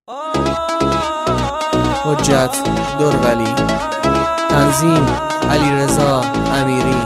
حجت دورولی. تنظیم علیرضا امیری.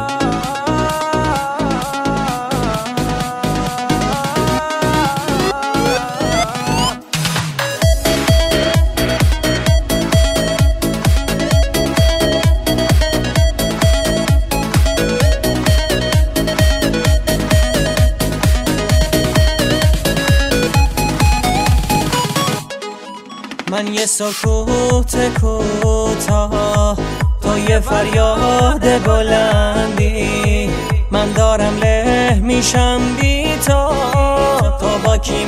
من یه سکوت کوتاه، تو یه فریاد بلندی. من دارم له میشم بی تو با کی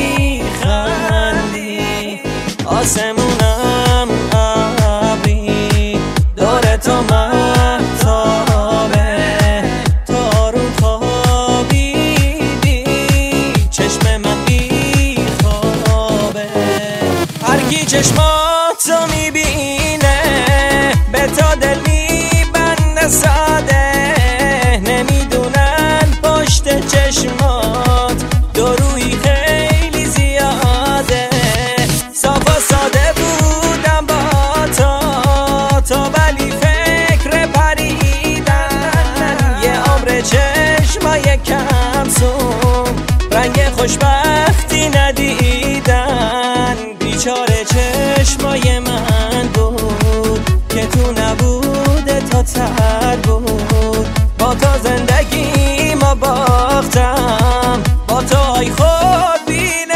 میخندی. آسمونم ابری، دور تو مهتابه. تو رو خوابیدی، چشم من بیخوابه. هرکی چشماتو میبینه به تا دل میبنده ساده. نمیدونن پشت چشمات درویی خیلی زیاده. صافا ساده بودم با تو ولی فکر پریدن. یه عمر چشمای کمسون، رنگ خوشبختی ندیدن. بیچاره چشمای من بود که تو نبوده تا تر بود. با تو زندگی ما باختم، با تو ای خود بین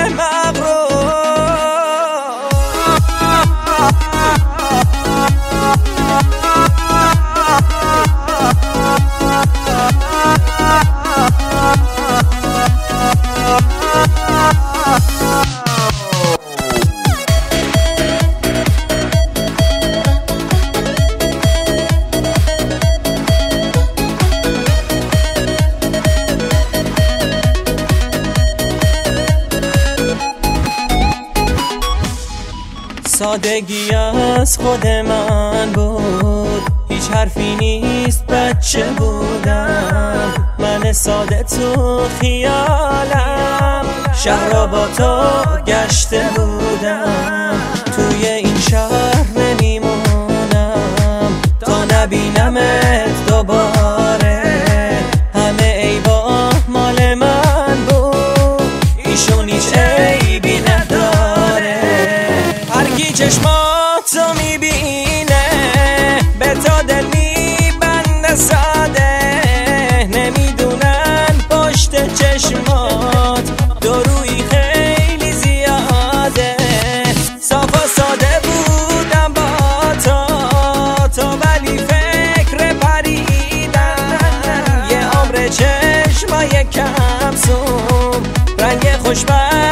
سادگی از خود من بود، هیچ حرفی نیست بچه بودم. من ساده تو خیالم، شهر را با تو گشته بودم. توی این شهر نمیمونم تا نبینمت دوباره. همه عیبا مال من بود، ایشون هیچ عیبی نداره. هرکی چشماتو میبینه به تا دل میبنده ساده. نمیدونن پشت چشمات درویی خیلی زیاده. صافا ساده بودم با تو ولی فکر پریدن. یه عمر چشمای کمسون، رنگ خوشبخت